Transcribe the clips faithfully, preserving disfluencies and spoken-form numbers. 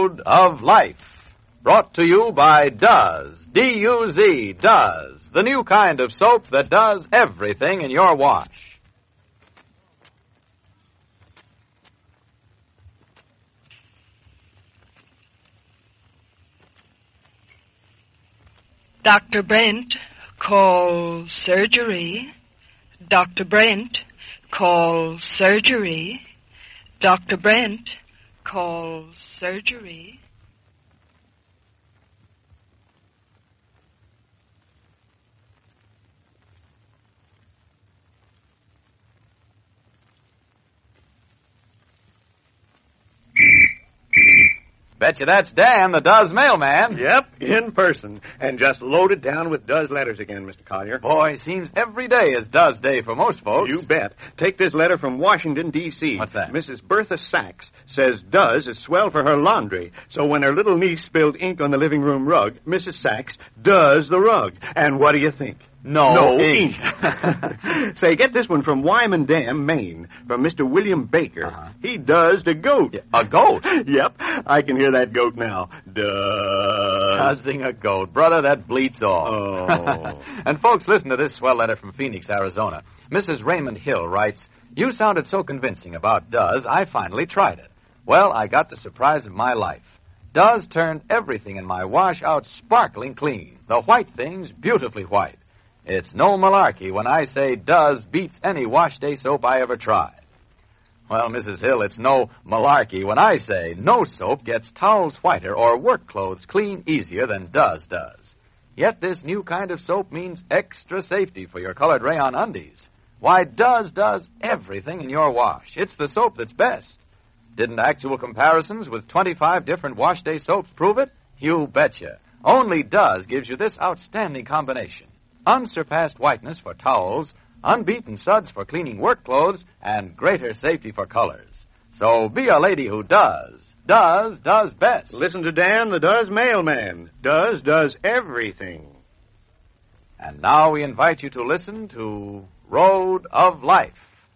Road of Life. Brought to you by Duz, D U Z, Duz, the new kind of soap that does everything in your wash. Doctor Brent, call surgery. Doctor Brent, call surgery. Doctor Brent, call surgery. Betcha that's Dan, the Duz mailman. Yep, in person. And just loaded down with Duz letters again, Mister Collier. Boy, seems every day is Duz Day for most folks. You bet. Take this letter from Washington, D C What's that? Missus Bertha Sachs says Duz is swell for her laundry. So when her little niece spilled ink on the living room rug, Missus Sachs does the rug. And what do you think? No, no ink. ink. Say, get this one from Wyman Dam, Maine, from Mister William Baker. Uh-huh. He does the goat. Yeah, a goat? Yep, I can hear that goat now. Duh. Buzzing a goat. Brother, that bleats all. Oh. And folks, listen to this swell letter from Phoenix, Arizona. Missus Raymond Hill writes, "You sounded so convincing about Duz, I finally tried it. Well, I got the surprise of my life. Duz turned everything in my wash out sparkling clean. The white things beautifully white. It's no malarkey when I say Duz beats any wash day soap I ever tried." Well, Missus Hill, it's no malarkey when I say no soap gets towels whiter or work clothes clean easier than Duz does. Yet this new kind of soap means extra safety for your colored rayon undies. Why, Duz does everything in your wash. It's the soap that's best. Didn't actual comparisons with twenty-five different wash day soaps prove it? You betcha. Only Duz gives you this outstanding combination. Unsurpassed whiteness for towels, unbeaten suds for cleaning work clothes, and greater safety for colors. So be a lady who does. Duz does best. Listen to Dan, the Duz mailman. Duz does everything. And now we invite you to listen to Road of Life.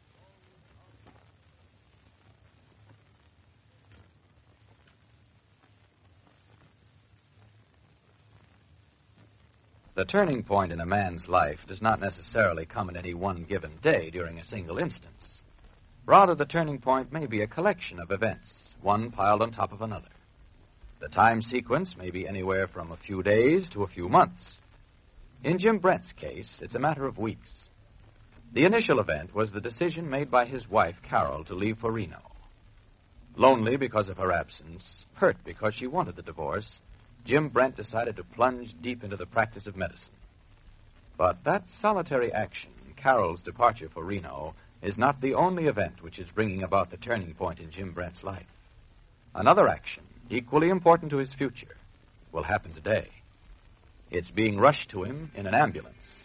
The turning point in a man's life does not necessarily come at any one given day during a single instance. Rather, the turning point may be a collection of events, one piled on top of another. The time sequence may be anywhere from a few days to a few months. In Jim Brent's case, it's a matter of weeks. The initial event was the decision made by his wife, Carol, to leave for Reno. Lonely because of her absence, hurt because she wanted the divorce, Jim Brent decided to plunge deep into the practice of medicine. But that solitary action, Carol's departure for Reno, is not the only event which is bringing about the turning point in Jim Brent's life. Another action, equally important to his future, will happen today. It's being rushed to him in an ambulance.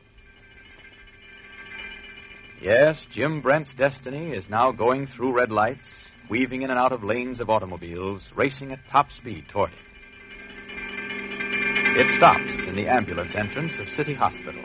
Yes, Jim Brent's destiny is now going through red lights, weaving in and out of lanes of automobiles, racing at top speed toward him. It stops in the ambulance entrance of City Hospital.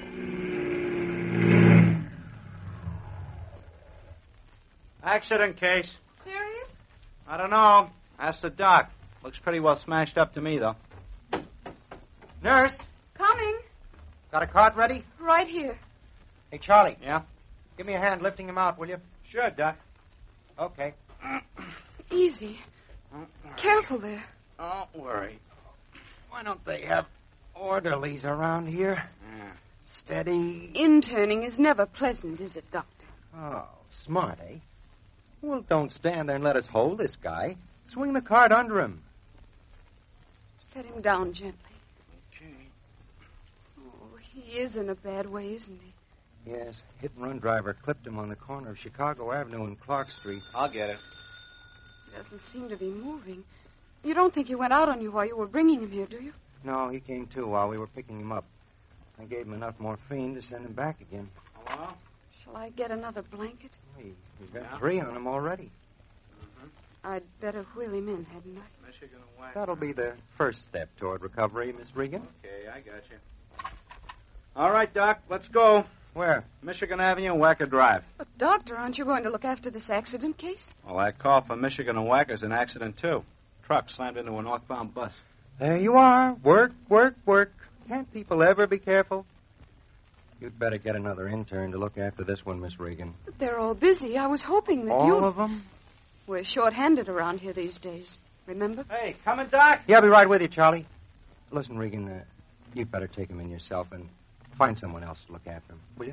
Accident case. Serious? I don't know. Ask the doc. Looks pretty well smashed up to me, though. Nurse, Coming. got a cart ready? Right here. Hey, Charlie. Yeah? Give me a hand lifting him out, will you? Sure, doc. Okay. Easy. Careful there. Don't worry. Why don't they have orderlies around here? Yeah. Steady. Interning is never pleasant, is it, Doctor? Oh, smart, eh? Well, don't stand there and let us hold this guy. Swing the cart under him. Set him down gently. Okay. Oh, he is in a bad way, isn't he? Yes, hit-and-run driver clipped him on the corner of Chicago Avenue and Clark Street. I'll get it. He doesn't seem to be moving. You don't think he went out on you while you were bringing him here, do you? No, he came to while we were picking him up. I gave him enough morphine to send him back again. Hello? Shall I get another blanket? He, he's got Yeah? three on him already. I'd better wheel him in, hadn't I? Michigan Whack. That'll be the first step toward recovery, Miss Regan. Okay, I got you. All right, Doc, let's go. Where? Michigan Avenue, Wacker Drive. But, Doctor, aren't you going to look after this accident case? Well, that call for Michigan and Wacker's an accident, too. truck slammed into a northbound bus. There you are. Work, work, work. Can't people ever be careful? You'd better get another intern to look after this one, Miss Regan. But they're all busy. I was hoping that All you... of them? We're short-handed around here these days. Remember? Hey, coming, Doc? Yeah, I'll be right with you, Charlie. Listen, Regan, uh, you'd better take him in yourself and find someone else to look after him, will you?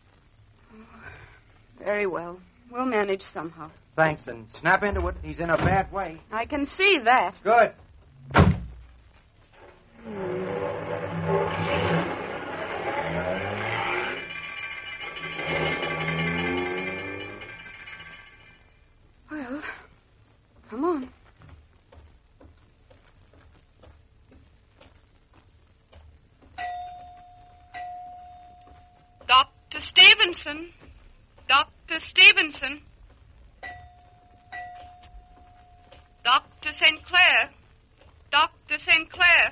Very well. We'll manage somehow. Thanks, and snap into it. He's in a bad way. I can see that. Good. Well, come on. Doctor Stevenson. Doctor Stevenson. Doctor Saint Clair. Doctor Saint Clair.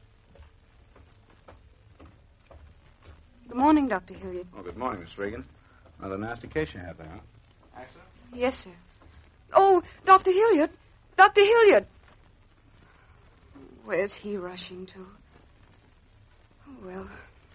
Good morning, Doctor Hilliard. Oh, good morning, Miss Regan. Another nasty case you have there, huh? Accident? Yes, sir. Oh, Doctor Hilliard. Doctor Hilliard. Where's he rushing to? Oh, well.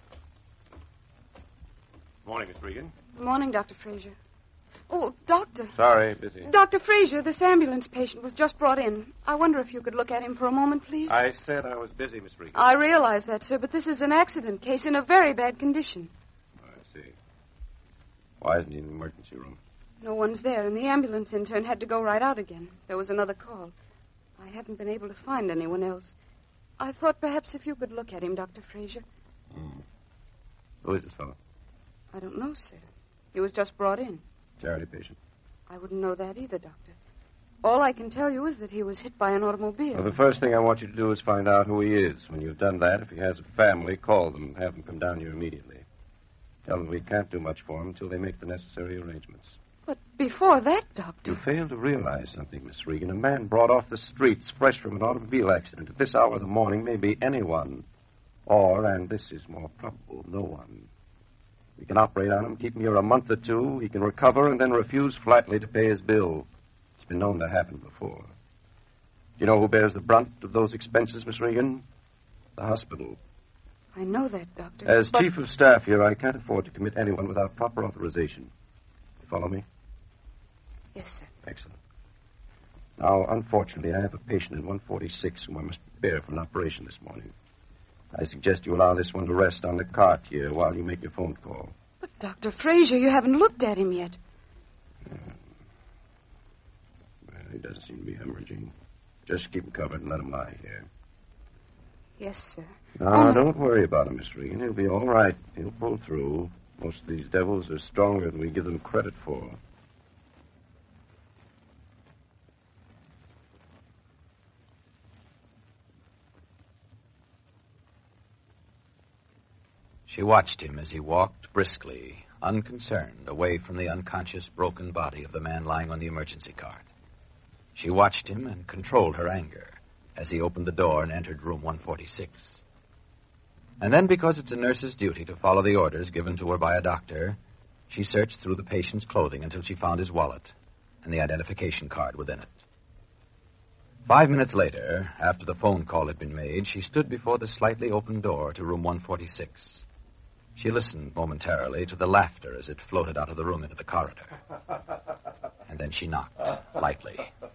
Morning, Miss Regan. Good morning, Doctor Fraser. Oh, Doctor. Sorry, busy. Doctor Fraser, this ambulance patient was just brought in. I wonder if you could look at him for a moment, please. I said I was busy, Miss Regan. I realize that, sir, but this is an accident case in a very bad condition. I see. Why isn't he in the emergency room? No one's there, and the ambulance intern had to go right out again. There was another call. I haven't been able to find anyone else. I thought perhaps if you could look at him, Doctor Fraser. Hmm. Who is this fellow? I don't know, sir. He was just brought in. Charity patient. I wouldn't know that either, Doctor. All I can tell you is that he was hit by an automobile. Well, the first thing I want you to do is find out who he is. When you've done that, if he has a family, call them. Have them come down here immediately. Tell them we can't do much for him until they make the necessary arrangements. But before that, Doctor... You fail to realize something, Miss Regan. A man brought off the streets fresh from an automobile accident at this hour of the morning may be anyone. Or, and this is more probable, no one. We can operate on him, keep him here a month or two. He can recover and then refuse flatly to pay his bill. It's been known to happen before. Do you know who bears the brunt of those expenses, Miss Regan? The hospital. I know that, Doctor. As but... chief of staff here, I can't afford to commit anyone without proper authorization. You follow me? Yes, sir. Excellent. Now, unfortunately, I have a patient in one forty-six whom I must prepare for an operation this morning. I suggest you allow this one to rest on the cart here while you make your phone call. But, Doctor Fraser, you haven't looked at him yet. Uh, well, he doesn't seem to be hemorrhaging. Just keep him covered and let him lie here. Yes, sir. Now, Only- don't worry about him, Miss Regan. He'll be all right. He'll pull through. Most of these devils are stronger than we give them credit for. She watched him as he walked briskly, unconcerned, away from the unconscious, broken body of the man lying on the emergency cart. She watched him and controlled her anger as he opened the door and entered room one forty-six. And then, because it's a nurse's duty to follow the orders given to her by a doctor, she searched through the patient's clothing until she found his wallet and the identification card within it. Five minutes later, after the phone call had been made, she stood before the slightly open door to room one forty-six. She listened momentarily to the laughter as it floated out of the room into the corridor. And then she knocked, lightly.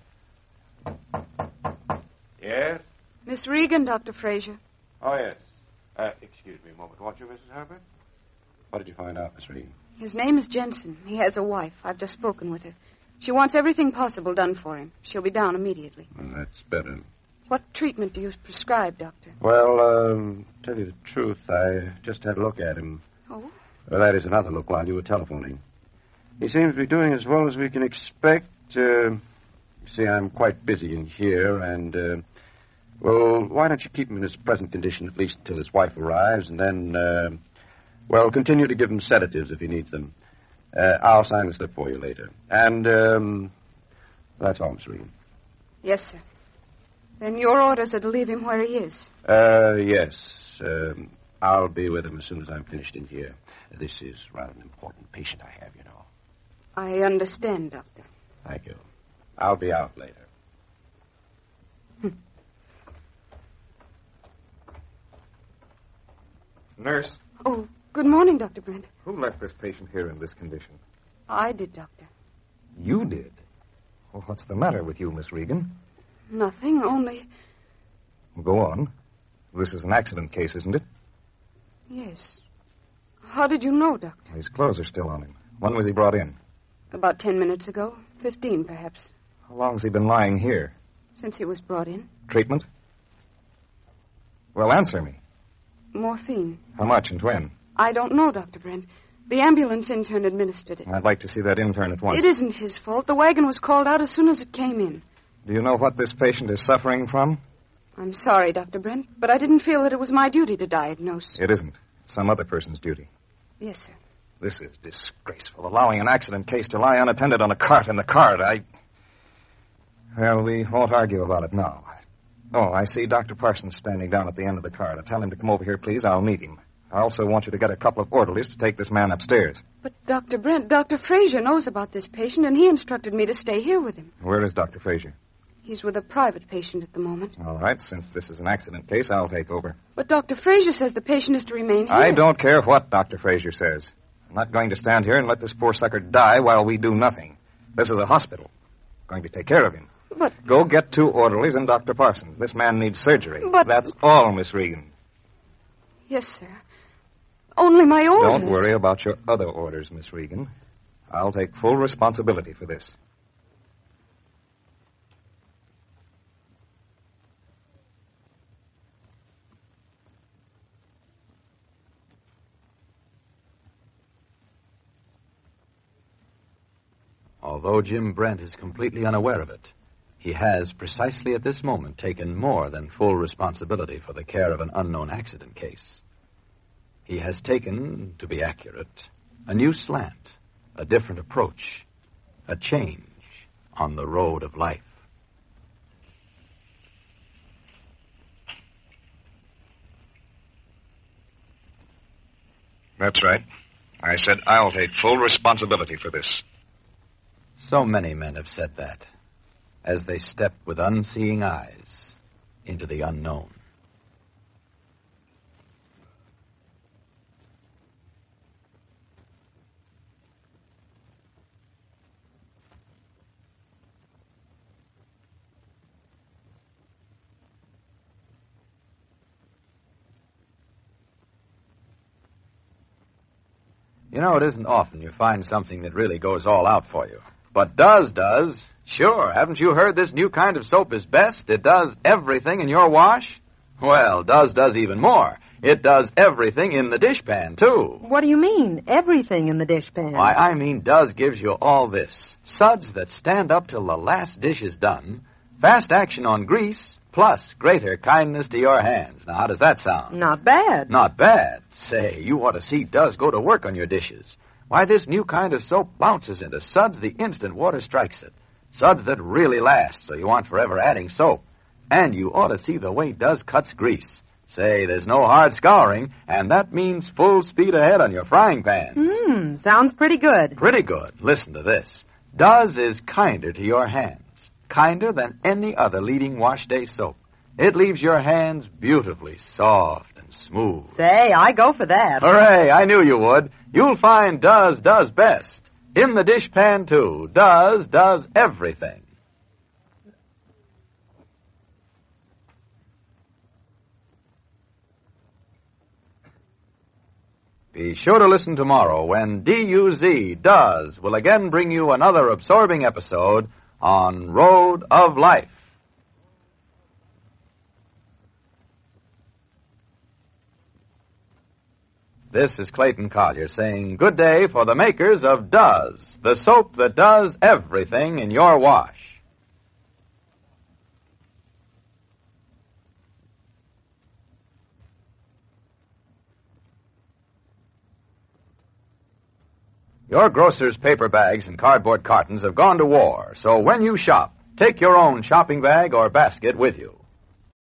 Yes? Miss Regan, Doctor Fraser. Oh, yes. Uh, excuse me a moment, won't you, Missus Herbert? What did you find out, Miss Regan? His name is Jensen. He has a wife. I've just spoken with her. She wants everything possible done for him. She'll be down immediately. Well, that's better. What treatment do you prescribe, Doctor? Well, um, tell you the truth, I just had a look at him. Oh? Well, that is another look while you were telephoning. He seems to be doing as well as we can expect. Uh, you see, I'm quite busy in here, and, uh, well, why don't you keep him in his present condition at least until his wife arrives, and then, uh, well, continue to give him sedatives if he needs them. Uh, I'll sign the slip for you later. And, um, that's all, Miss Regan. Yes, sir. Then your orders are to leave him where he is. Uh, yes. Um, I'll be with him as soon as I'm finished in here. This is rather an important patient I have, you know. I understand, Doctor. Thank you. I'll be out later. Nurse, Oh, good morning, Doctor Brent. who left this patient here in this condition? I did, Doctor. You did? Well, what's the matter with you, Miss Regan? Nothing, only... Go on. This is an accident case, isn't it? Yes. How did you know, Doctor? His clothes are still on him. When was he brought in? About ten minutes ago. Fifteen, perhaps. How long has he been lying here? Since he was brought in. Treatment? Well, answer me. Morphine. How much and when? I don't know, Doctor Brent. The ambulance intern administered it. I'd like to see that intern at once. It isn't his fault. The wagon was called out as soon as it came in. Do you know what this patient is suffering from? I'm sorry, Doctor Brent, but I didn't feel that it was my duty to diagnose. It isn't. It's some other person's duty. Yes, sir. This is disgraceful, allowing an accident case to lie unattended on a cart in the cart. I... Well, we won't argue about it now. Oh, I see Doctor Parsons standing down at the end of the cart. I'll tell him to come over here, please. I'll meet him. I also want you to get a couple of orderlies to take this man upstairs. But, Doctor Brent, Doctor Frazier knows about this patient, and he instructed me to stay here with him. Where is Doctor Frazier? He's with a private patient at the moment. All right, since this is an accident case, I'll take over. But Doctor Frazier says the patient is to remain here. I don't care what Doctor Frazier says. I'm not going to stand here and let this poor sucker die while we do nothing. This is a hospital. I'm going to take care of him. But... Go get two orderlies and Doctor Parsons. This man needs surgery. But... That's all, Miss Regan. Yes, sir. Only my orders. Don't worry about your other orders, Miss Regan. I'll take full responsibility for this. Although Jim Brent is completely unaware of it, he has, precisely at this moment, taken more than full responsibility for the care of an unknown accident case. He has taken, to be accurate, a new slant, a different approach, a change on the road of life. That's right. I said I'll take full responsibility for this. So many men have said that, as they step with unseeing eyes into the unknown. You know, it isn't often you find something that really goes all out for you. But does, does. Sure, haven't you heard this new kind of soap is best? It does everything in your wash. Well, does does even more. It does everything in the dishpan, too. What do you mean, everything in the dishpan? Why, I mean does gives you all this. Suds that stand up till the last dish is done, fast action on grease, plus greater kindness to your hands. Now, how does that sound? Not bad. Not bad. Say, you ought to see Does go to work on your dishes. Why, this new kind of soap bounces into suds the instant water strikes it. Suds that really last, so you aren't forever adding soap. And you ought to see the way Does cuts grease. Say, there's no hard scouring, and that means full speed ahead on your frying pans. Mmm, sounds pretty good. Pretty good. Listen to this. Does is kinder to your hands. Kinder than any other leading wash day soap. It leaves your hands beautifully soft and smooth. Say, I go for that. Hooray, I knew you would. You'll find Does does best. In the dishpan, too. Does does everything. Be sure to listen tomorrow when D U Z Does will again bring you another absorbing episode on Road of Life. This is Clayton Collier saying good day for the makers of Does, the soap that does everything in your wash. Your grocer's paper bags and cardboard cartons have gone to war, so when you shop, take your own shopping bag or basket with you.